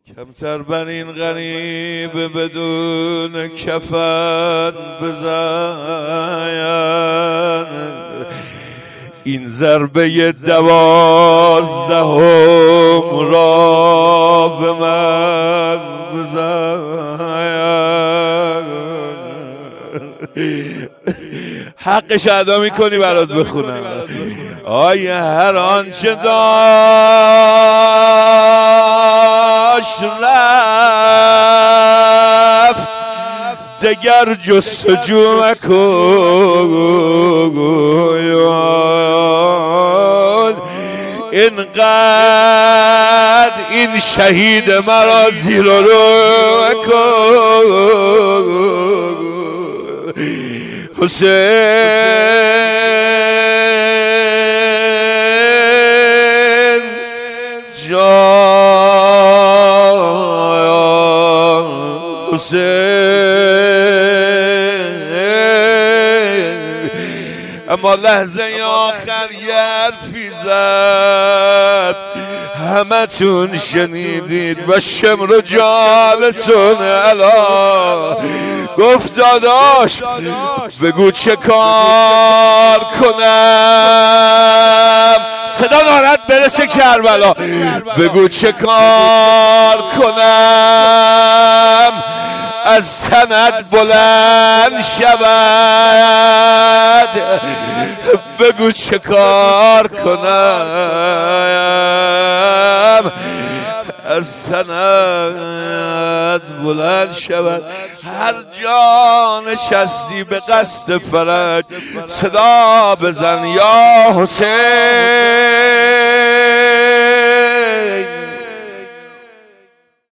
کمتر بر این غریب بدون کفن بزن، این ضربه 12 را به من بزن. حقش ادا میکنی برات بخونم. آی هر آنچه داشت رفت، دگر جستجو مکن. اینقدر این شهید مرا زیر و رو مکن. حسین جان، حسین. اما لحظه آخر یه حرفی زد، همه تون شنیدید و شمر و جالسون علا. گفت داداش بگو چه کار کنم، صدا دارد برسه کربلا. بگو چه کار کنم از تنت بلند شود. بگو چه کار کنم از تنت بلند شود. هر جا نشستی به قصد فرج صدا بزن یا حسین.